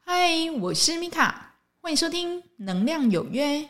嗨，我是米卡，欢迎收听能量有约。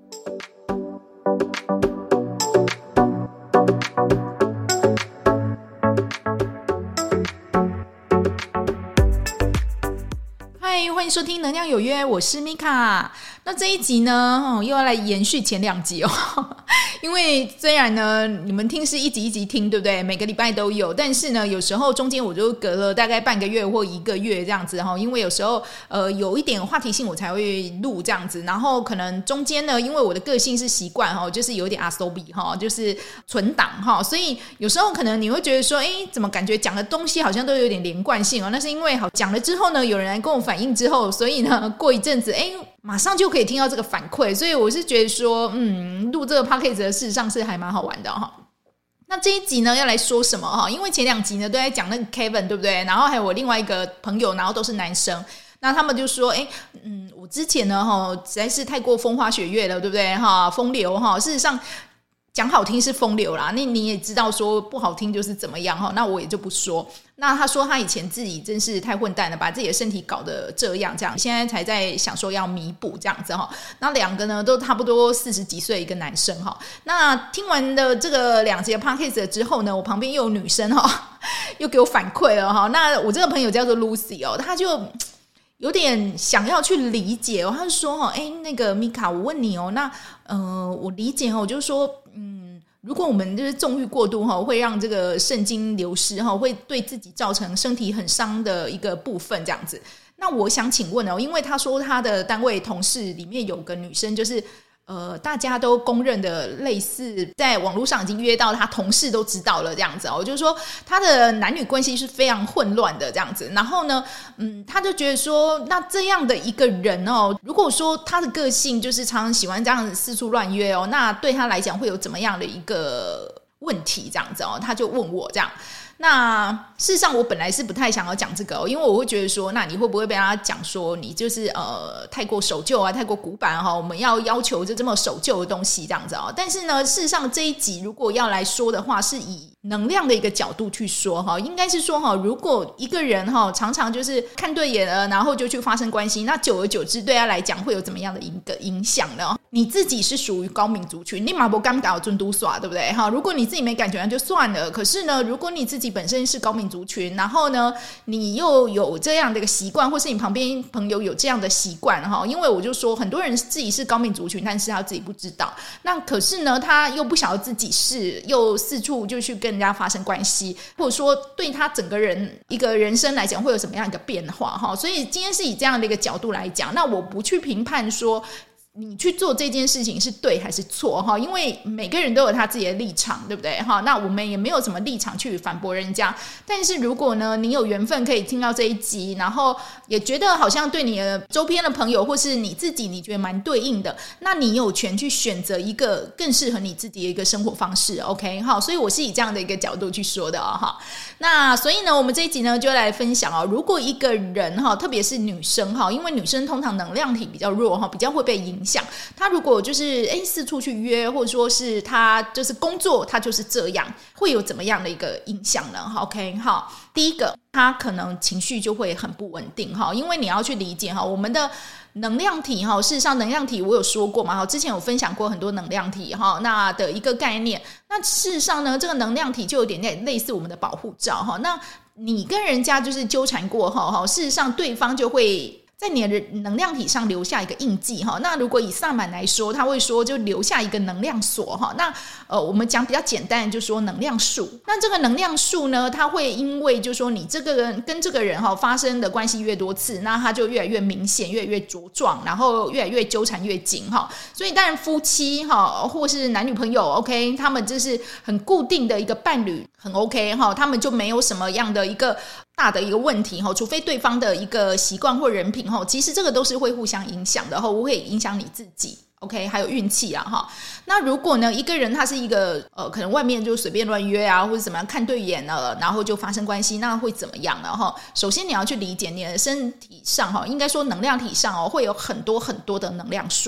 嗨，欢迎收听能量有约，我是米卡。那这一集呢，又要来延续前两集哦。因为虽然呢你们听是一集一集听，对不对？每个礼拜都有，但是呢有时候中间我就隔了大概半个月或1个月这样子，因为有时候有一点话题性我才会录这样子，然后可能中间呢因为我的个性是习惯就是有点阿索比就是存档所以有时候可能你会觉得说怎么感觉讲的东西好像都有点连贯性那是因为好讲了之后呢有人来跟我反映之后，所以呢过一阵子马上就可以听到这个反馈，所以我是觉得说录这个 podcast 的事实上是还蛮好玩的那这一集呢要来说什么因为前2集呢都在讲那个 Kevin 对不对，然后还有我另外一个朋友，然后都是男生，那他们就说我之前呢实在是太过风花雪月了对不对风流事实上讲好听是风流啦，那你也知道说不好听就是怎么样那我也就不说。那他说他以前自己真是太混蛋了，把自己的身体搞得这样，现在才在想说要弥补这样子那2个呢都差不多40几岁一个男生那听完的这个2集的 podcast 之后呢，我旁边又有女生又给我反馈了那我这个朋友叫做 Lucy 他就有点想要去理解他就说那个米卡我问你那我理解就是说如果我们就是纵欲过度会让这个肾精流失会对自己造成身体很伤的一个部分这样子。那我想请问因为他说他的单位同事里面有个女生就是大家都公认的类似在网络上已经约到他同事都知道了这样子就是说他的男女关系是非常混乱的这样子。然后呢他就觉得说那这样的一个人如果说他的个性就是常常喜欢这样子四处乱约那对他来讲会有怎么样的一个问题这样子他就问我这样。那事实上我本来是不太想要讲这个因为我会觉得说那你会不会被他讲说你就是太过守旧太过古板我们要求就这么守旧的东西这样子但是呢事实上这一集如果要来说的话是以能量的一个角度去说应该是说如果一个人常常就是看对眼了然后就去发生关系，那久而久之对他来讲会有怎么样的一个影响呢？你自己是属于高敏族群，你嘛不尴尬尊嘟耍对不对如果你自己没感觉那就算了，可是呢如果你自己本身是高敏族群，然后呢你又有这样的一个习惯，或是你旁边朋友有这样的习惯因为我就说很多人自己是高敏族群，但是他自己不知道，那可是呢他又不晓得自己是，又四处就去跟人家发生关系，或者说对他整个人一个人生来讲会有什么样一个变化所以今天是以这样的一个角度来讲，那我不去评判说你去做这件事情是对还是错因为每个人都有他自己的立场对不对那我们也没有什么立场去反驳人家，但是如果呢你有缘分可以听到这一集，然后也觉得好像对你的周边的朋友或是你自己你觉得蛮对应的，那你有权去选择一个更适合你自己的一个生活方式 OK 所以我是以这样的一个角度去说的那所以呢我们这一集呢就来分享如果一个人特别是女生因为女生通常能量体比较弱比较会被影响，他如果就是四处去约，或者说是他就是工作他就是这样，会有怎么样的一个影响呢 OK 第一个他可能情绪就会很不稳定因为你要去理解我们的能量体事实上能量体我有说过嘛之前有分享过很多能量体那的一个概念，那事实上呢这个能量体就有点类似我们的保护罩那你跟人家就是纠缠过后事实上对方就会在你的能量体上留下一个印记那如果以萨满来说他会说就留下一个能量锁那我们讲比较简单就说能量树，那这个能量树呢它会因为就说你这个人跟这个人发生的关系越多次，那它就越来越明显越来越茁壮，然后越来越纠缠越紧所以当然夫妻或是男女朋友 OK 他们就是很固定的一个伴侣很 OK 他们就没有什么样的一个大的一个问题除非对方的一个习惯或人品其实这个都是会互相影响的会影响你自己 OK 还有运气那如果呢一个人他是一个可能外面就随便乱约或者怎么样看对眼了然后就发生关系，那会怎么样呢首先你要去理解你的身体上应该说能量体上会有很多很多的能量数，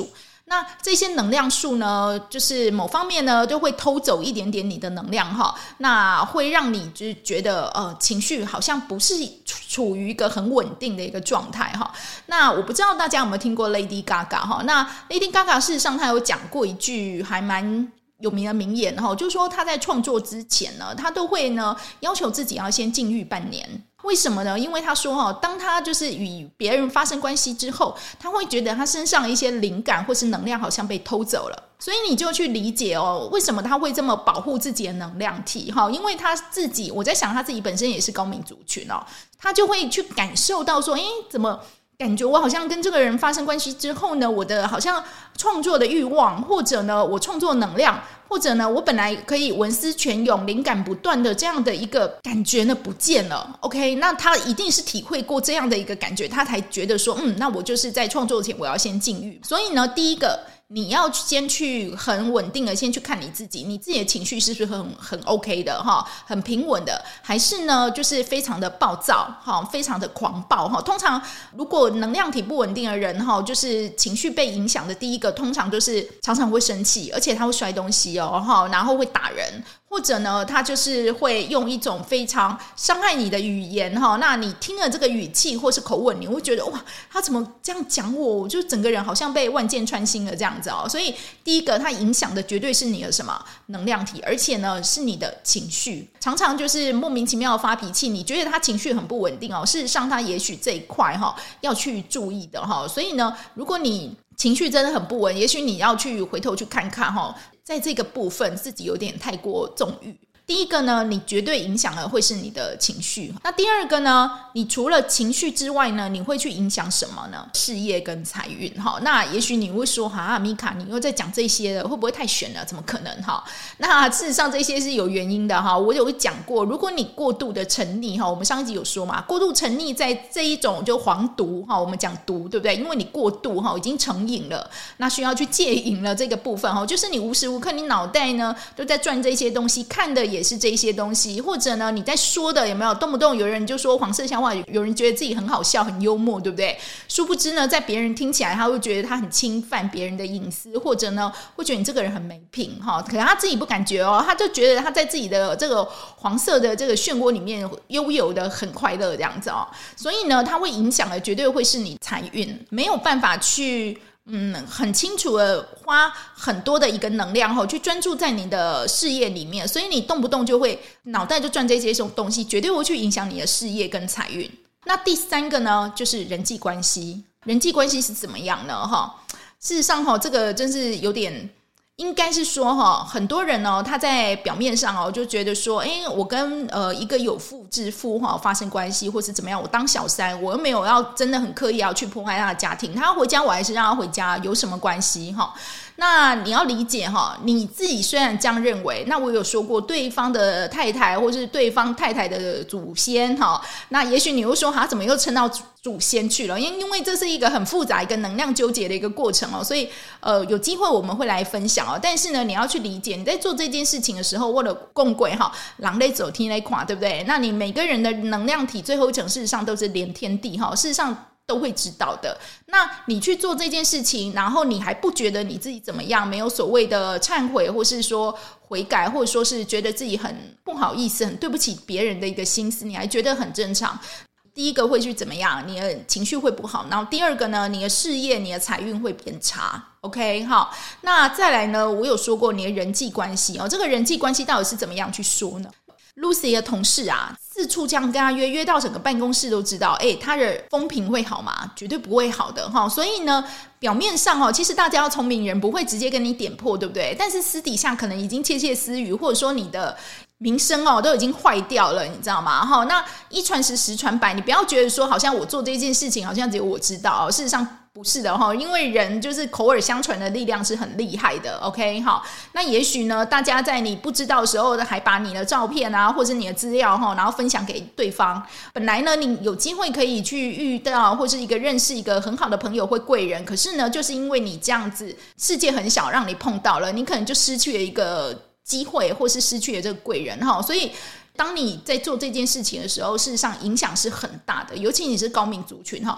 那这些能量数呢，就是某方面呢就会偷走一点点你的能量哈，那会让你就觉得情绪好像不是处于一个很稳定的一个状态哈。那我不知道大家有没有听过 Lady Gaga 哈？那 Lady Gaga 事实上她有讲过一句还蛮有名的名言哈，就是说她在创作之前呢，她都会呢要求自己要先禁欲半年。为什么呢？因为他说当他就是与别人发生关系之后，他会觉得他身上一些灵感或是能量好像被偷走了，所以你就去理解为什么他会这么保护自己的能量体因为他自己，我在想他自己本身也是高敏族群他就会去感受到说怎么感觉我好像跟这个人发生关系之后呢，我的好像创作的欲望，或者呢我创作能量，或者呢我本来可以文思泉涌灵感不断的这样的一个感觉呢不见了。 OK， 那他一定是体会过这样的一个感觉，他才觉得说那我就是在创作前我要先禁欲。所以呢第一个你要先去很稳定的先去看你自己的情绪是不是很 OK 的很平稳的，还是呢就是非常的暴躁非常的狂暴通常如果能量体不稳定的人就是情绪被影响的第一个通常就是常常会生气，而且他会摔东西然后会打人，或者呢他就是会用一种非常伤害你的语言那你听了这个语气或是口吻，你会觉得哇他怎么这样讲我就整个人好像被万箭穿心了这样子所以第一个它影响的绝对是你的什么能量体，而且呢是你的情绪，常常就是莫名其妙的发脾气，你觉得他情绪很不稳定事实上他也许这一块要去注意的所以呢如果你情绪真的很不稳，也许你要去回头去看看在这个部分自己有点太过纵欲。第一个呢，你绝对影响的会是你的情绪。那第二个呢，你除了情绪之外呢，你会去影响什么呢？事业跟财运。那也许你会说米卡你又在讲这些了，会不会太玄了？怎么可能？那事实上这些是有原因的我有讲过，如果你过度的沉溺我们上一集有说嘛，过度沉溺在这一种就黄毒我们讲毒对不对？因为你过度已经成瘾了，那需要去戒瘾了。这个部分就是你无时无刻你脑袋呢都在转这些东西，看的也是这些东西，或者呢你在说的有没有动不动有人就说黄色笑话，有人觉得自己很好笑很幽默对不对？殊不知呢在别人听起来他会觉得他很侵犯别人的隐私，或者呢会觉得你这个人很没品可是他自己不感觉他就觉得他在自己的这个黄色的这个漩涡里面悠游的很快乐这样子所以呢它会影响的绝对会是你财运，没有办法去很清楚的花很多的一个能量去专注在你的事业里面，所以你动不动就会脑袋就转这些东西，绝对会去影响你的事业跟财运。那第三个呢就是人际关系。人际关系是怎么样呢事实上这个真是有点应该是说很多人他在表面上就觉得说我跟一个有妇之夫发生关系或是怎么样，我当小三，我又没有要真的很刻意要去破坏他的家庭，他要回家我还是让他回家，有什么关系那你要理解你自己虽然这样认为，那我有说过对方的太太或是对方太太的祖先那也许你会说怎么又称到祖先去了，因为这是一个很复杂一个能量纠结的一个过程所以有机会我们会来分享但是呢你要去理解你在做这件事情的时候，为了共轨狼类走天雷垮对不对？那你每个人的能量体最后一层事实上都是连天地事实上都会知道的。那你去做这件事情，然后你还不觉得你自己怎么样，没有所谓的忏悔或是说悔改，或者说是觉得自己很不好意思很对不起别人的一个心思，你还觉得很正常，第一个会去怎么样？你的情绪会不好，然后第二个呢，你的事业你的财运会变差。 OK 好，那再来呢，我有说过你的人际关系这个人际关系到底是怎么样去说呢？ Lucy 的同事四处这样跟他约到整个办公室都知道他的风评会好吗？绝对不会好的所以呢表面上其实大家要聪明人不会直接跟你点破对不对？但是私底下可能已经窃窃私语，或者说你的名声都已经坏掉了，你知道吗？那一传十十传百，你不要觉得说好像我做这件事情好像只有我知道事实上不是的因为人就是口耳相传的力量是很厉害的。 OK 好，那也许呢大家在你不知道的时候还把你的照片或者你的资料然后分享给对方，本来呢你有机会可以去遇到或是一个认识一个很好的朋友或贵人，可是呢就是因为你这样子世界很小让你碰到了，你可能就失去了一个机会或是失去了这个贵人所以当你在做这件事情的时候，事实上影响是很大的，尤其你是高敏族群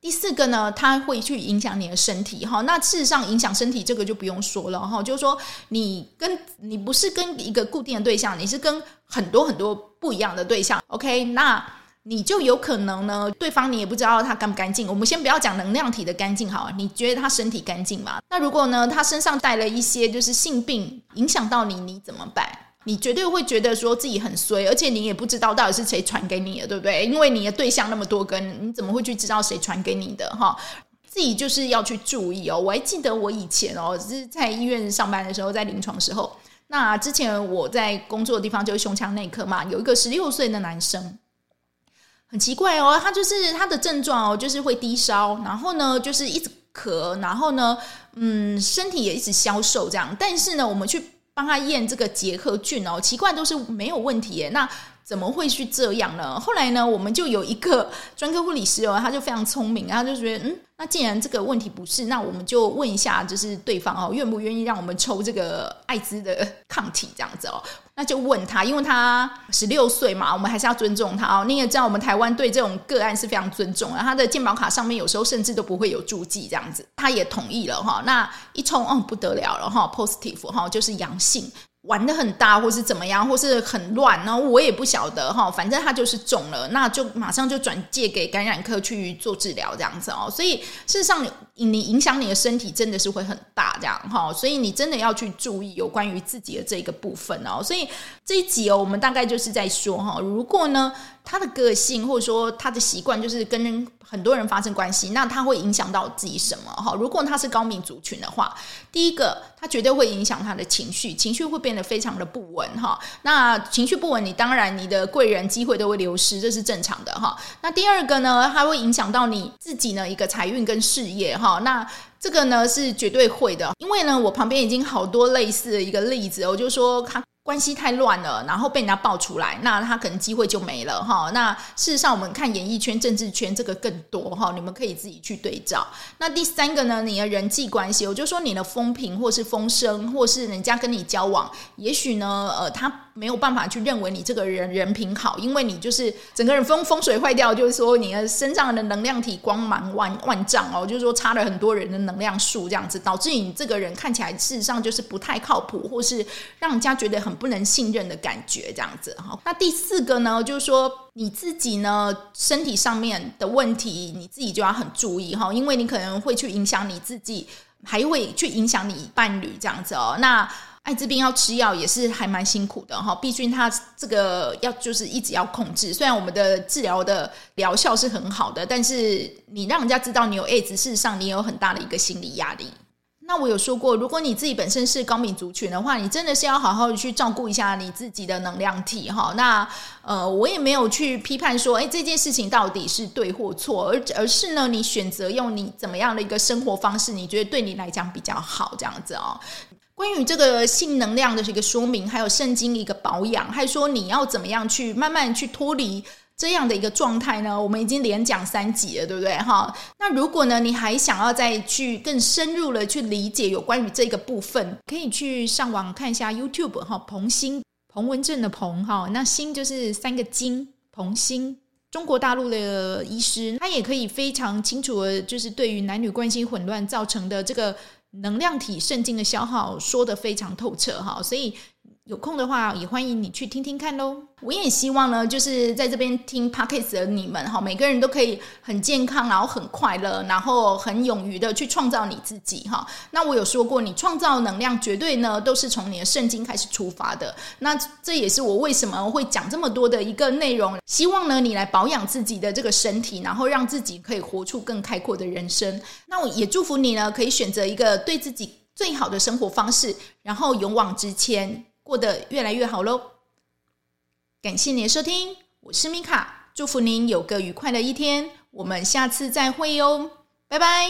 第4个呢，它会去影响你的身体哈。那事实上影响身体这个就不用说了哈，就是说你不是跟一个固定的对象，你是跟很多很多不一样的对象 OK， 那你就有可能呢，对方你也不知道他干不干净。我们先不要讲能量体的干净好了，你觉得他身体干净吗？那如果呢他身上带了一些就是性病影响到你，你怎么办？你绝对会觉得说自己很衰，而且你也不知道到底是谁传给你的，对不对？因为你的对象那么多根，你怎么会去知道谁传给你的哈？自己就是要去注意哦。我还记得我以前是在医院上班的时候，在临床时候，那之前我在工作的地方就是胸腔内科嘛，有一个16岁的男生。很奇怪他就是他的症状就是会低烧，然后呢就是一直咳，然后呢身体也一直消瘦这样。但是呢我们去帮他验这个结核菌奇怪都是没有问题耶，那怎么会去这样呢？后来呢我们就有一个专科护理师他就非常聪明，他就觉得那既然这个问题不是，那我们就问一下就是对方愿不愿意让我们抽这个艾滋的抗体这样子那就问他，因为他16岁嘛，我们还是要尊重他你也知道我们台湾对这种个案是非常尊重的，他的健保卡上面有时候甚至都不会有注记这样子，他也同意了那一抽不得了了positive 就是阳性，玩得很大或是怎么样，或是很乱，然后我也不晓得反正他就是中了，那就马上就转介给感染科去做治疗这样子所以事实上你影响你的身体真的是会很大这样所以你真的要去注意有关于自己的这个部分所以这一集我们大概就是在说如果呢他的个性或者说他的习惯就是跟很多人发生关系，那他会影响到自己什么如果他是高敏族群的话，第一个他绝对会影响他的情绪会变得非常的不稳那情绪不稳，你当然你的贵人机会都会流失，这是正常的那第二个呢，它会影响到你自己呢一个财运跟事业那这个呢是绝对会的，因为呢我旁边已经好多类似的一个例子就说他关系太乱了，然后被人家爆出来，那他可能机会就没了那事实上我们看演艺圈政治圈这个更多你们可以自己去对照。那第3个呢，你的人际关系，我就说你的风评或是风声，或是人家跟你交往，也许呢他没有办法去认为你这个人品好，因为你就是整个人风水坏掉，就是说你的身上的能量体光芒万丈就是说差了很多人的能量数这样子，导致你这个人看起来事实上就是不太靠谱，或是让人家觉得很不能信任的感觉这样子那第4个呢，就是说你自己呢身体上面的问题你自己就要很注意因为你可能会去影响你自己，还会去影响你伴侣这样子那艾滋病要吃药也是还蛮辛苦的毕竟它这个要就是一直要控制，虽然我们的治疗的疗效是很好的，但是你让人家知道你有 AIDS， 事实上你也有很大的一个心理压力。那我有说过，如果你自己本身是高敏族群的话，你真的是要好好的去照顾一下你自己的能量体那我也没有去批判说这件事情到底是对或错，而是呢你选择用你怎么样的一个生活方式你觉得对你来讲比较好这样子关于这个性能量的一个说明，还有圣经一个保养，还说你要怎么样去慢慢去脱离这样的一个状态呢，我们已经连讲3集了，对不对那如果呢你还想要再去更深入的去理解有关于这个部分，可以去上网看一下 YouTube 彭星，彭文正的彭那星就是3个金，彭星中国大陆的医师，他也可以非常清楚的就是对于男女关系混乱造成的这个能量体圣经的消耗说得非常透彻所以有空的话也欢迎你去听听看咯。我也希望呢就是在这边听 Podcast 的你们每个人都可以很健康，然后很快乐，然后很勇于的去创造你自己那我有说过，你创造能量绝对呢都是从你的圣经开始出发的，那这也是我为什么会讲这么多的一个内容，希望呢你来保养自己的这个身体，然后让自己可以活出更开阔的人生。那我也祝福你呢可以选择一个对自己最好的生活方式，然后勇往直前，过得越来越好咯。感谢你的收听，我是米卡，祝福您有个愉快的一天，我们下次再会哟，拜拜。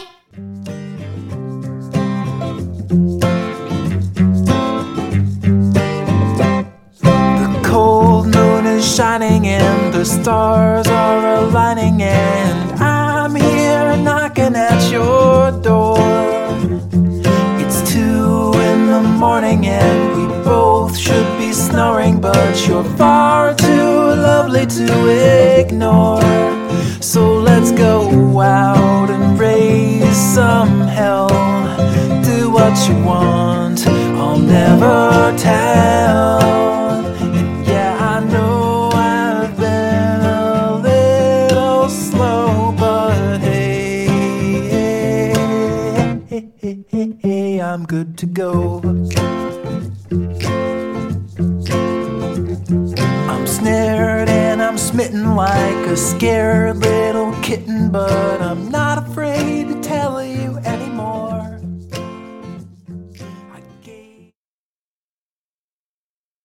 The cold moon is shining and the stars are aligning and I'm here knocking at your door.It's 2 in the morning and we both should be snoring, but you're far too lovely to ignore. So let's go out good to go. I'm snared and I'm smitten like a scared little kitten, but I'm not